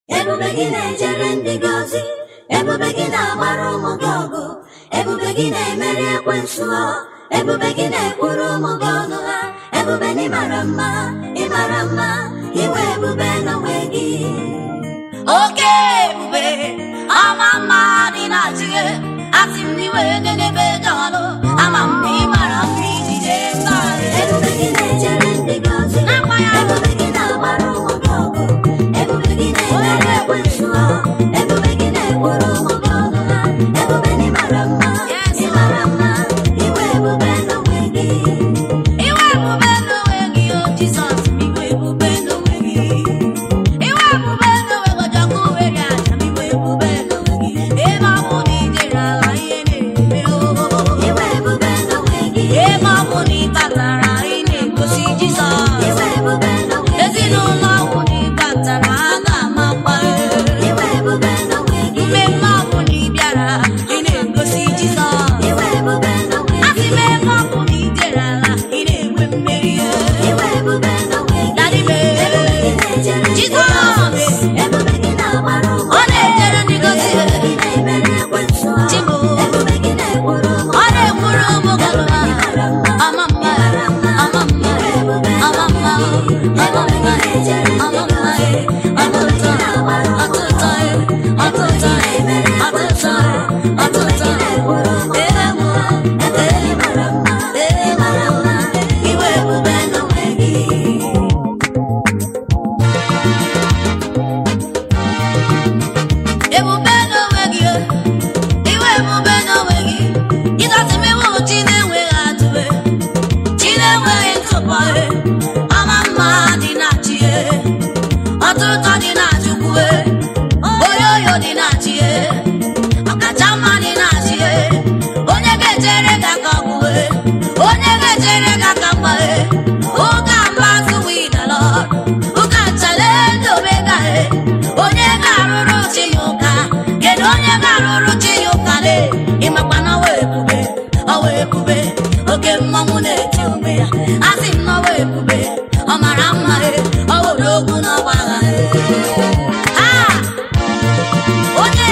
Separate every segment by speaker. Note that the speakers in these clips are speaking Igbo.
Speaker 1: Ebube gị na-ejere ndị gị ozi, ebube gị na-agbara ụmụ gị ọgụ, ebube gị na-emeri ekwensu ha, ebube gị na-ekwuru ụmụ gị ọnụ ha. Ebube na ịmara mma, ịmara mma, iwe ebube n'onwe gị.
Speaker 2: Oke ebube ama mma dị na chige, asị m n'iwe n'ebe dọlụ, ama m na ịmara mma ijide mma.
Speaker 1: Ebube gị na-ejere ndị gị ozi, ebube gị na-agbara ụmụ gị ọgụ, ebube gị na-emeri ekwensu ha, ebube gị na-ekwuru ụmụ gị ọnụ ha. Ebube na ịmara mma, ịmara mma, iwe ebube n'onwe gị.
Speaker 2: Iwe ebube n'onwe gị, o Jizọs, iwe ebube n'onwe gị. Iwe ebube n'onwe gị, ọjọkụ were aja, iwe ebube n'onwe gị. Ebe ọ bụ na ijere ala ihe na-eme o.
Speaker 1: Iwe ebube n'onwe gị.
Speaker 2: Ebe ọ bụ na ịbatara ị na-egosi Jizọs.
Speaker 1: Iwe ebube n'onwe gị.
Speaker 2: Ezinụlọ ọbụ na ịbatara a na-amakwa.
Speaker 1: Iwe ebube n'onwe gị.
Speaker 2: Mmemme ọbụ na ị bịara ị na-egosi Jizọs.
Speaker 1: Iwe ebube n'onwe gị.
Speaker 2: Asị m ebe ọ bụ na ijere ala ị na-enwe mmeri.
Speaker 1: Iwe ebube n'onwe gị.
Speaker 2: Daddy me.
Speaker 1: Ebube gị na-ejere ndị gị
Speaker 2: Jizọs.
Speaker 1: ozi, ebube gị na-agbara ụmụ
Speaker 2: Ọ na-ejere ndị gosi.
Speaker 1: ebube gị na-emeri ekwensu ha,
Speaker 2: Chibu.
Speaker 1: ebube gị na-ekwuru ụmụ
Speaker 2: Ọ na-ekwuru ụmụ gị ọnụ ha. Ama mma, ama mma, ama mma, ama mma, ama mma, ọtụtụ, ọtụtụ, ọtụtụ, ọtụtụ, ọtụtụ. Iwe ebube n'onwe gị. Ebube n'onwe gị, iwe ebube n'onwe gị. Jizọs mewo chi na-enweghị atụ, chi na-enweghị ntụpọ, ama mma dị na chi, ọtụtụ dị na Chukwu, oyoyo dị na chi, ọkacha mma dị na chi. Onye ga-echere gị aka ọgwụ, onye ga-echere gị aka mgba, ụka mbazụ widalọ, ụka nchale ndị omega. Onye ga-arụrụ chi ya ụka, kedu onye ga-arụrụ chi ya ụka? Ịmakwa na ọwa ebube, ọwa ebube, oke mmanwụ na-eti onwe ya. Asị m na ọwa ebube, ọ mara mma, ọ were okwu n'ọgba agha. Onye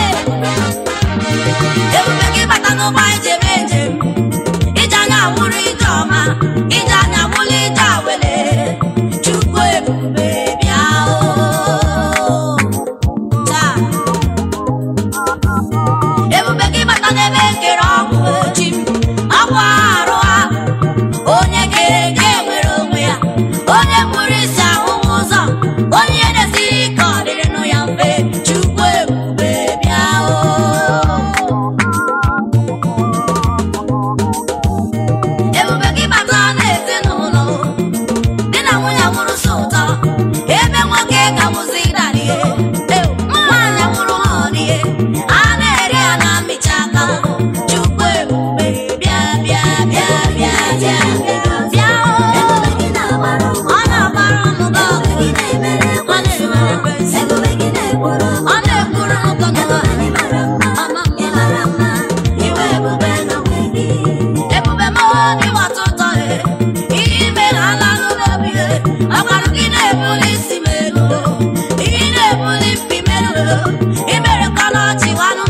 Speaker 2: ebube gị bata n'ụgbọ anyị jebe njem, ije anya wụrụ ije ọma, ije anya wụrụ ije awele. Chukwu ebube bịa o. Taa ebube gị bata n'ebe nkere ọgwụ chi m, ọgwụ arụ ha. Onye kere eke nwere onwe ya, onye kpụrụ isi ahụ ụzọ, onye na-esiri ike ọ dịrị nụ ya mfe. Chukwu ebube bịa o. Ebube gị bata n'ezinụlọ, di na nwunye nwụrụ so ụtọ, ebe nwoke ga-abụzi darie, nwaanyị nwụrụ ha ọrie, a na-eri ya na mmicha aka. Chukwu ebube bịa bịa bịa bịa bịa bịa o.
Speaker 1: Ebube gị na-agbara ụmụ
Speaker 2: Ọ na-agbara ụmụ gị ọgụ,
Speaker 1: gị na-emeri
Speaker 2: ọ
Speaker 1: ekwensu ha,
Speaker 2: na-emere ekwensu.
Speaker 1: ebube gị na-ekwuru ụmụ
Speaker 2: Ọ na-ekwuru ụmụ gị ọnụ ha.
Speaker 1: ebube ịmara mma,
Speaker 2: Ama mma.
Speaker 1: ịmara mma, iwe ebube n'onwe gị.
Speaker 2: Ebube m n'ịwa ụtọ, ihe ime ala n'obi, ọgbara gị na-ebuli isi m elu, ihe na-ebuli mpi m elu, imere ka ọchị nwanụ